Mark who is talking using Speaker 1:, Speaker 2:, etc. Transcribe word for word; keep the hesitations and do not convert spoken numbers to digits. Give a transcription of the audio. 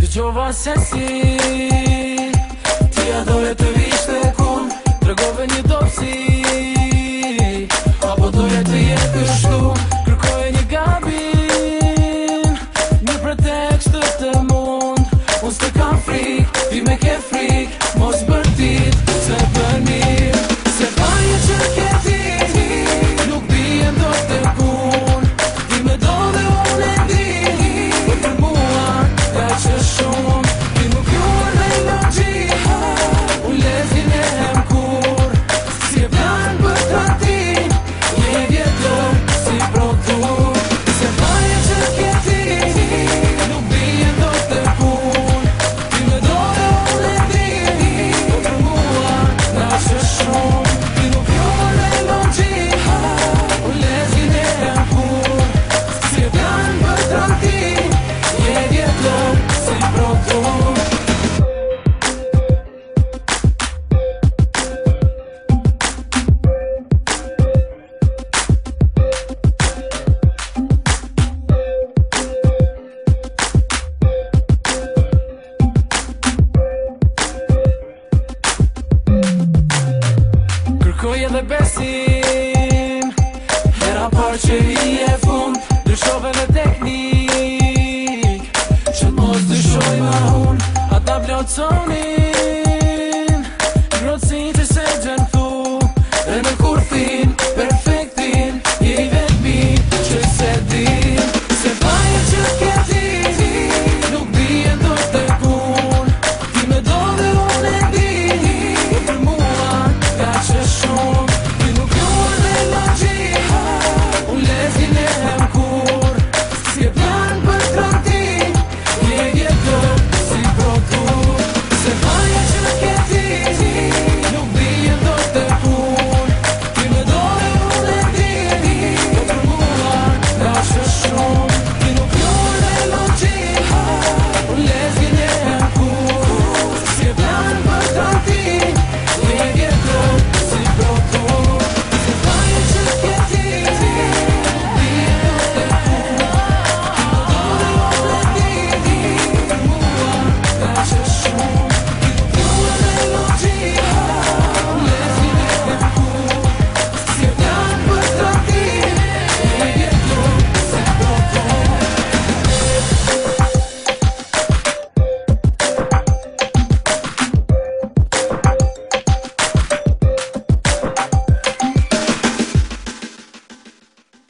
Speaker 1: Dëgjova se si ti adore të vishte kun Tregove një dopsi Apo doje të jetë kështu Kërkoje një gabim Një pretekst të të mund Unë s'te kam frik, ti me ke frik Mos bërtit, se për mirë Se paje që ke ti Nuk bie ndo të kun Ti me do dhe unë e di Por për mua, ka që shumë Ti nuk juar dhe logik Unë lezin e hem kur Si e plan për tratin Je vjetër si produkt Se paje që ke ti Nuk bie ndo të kun Ti me do dhe unë e di Por për mua, ka që shumë Ti nuk juar dhe logik Unë lezin e hem kur Si e plan për tratin Je vjetër si produkt Kërkoj edhe besim Hera par që i e fund Dëshove në teknik Që t'mos dëshoj ma hun Ata plotësoni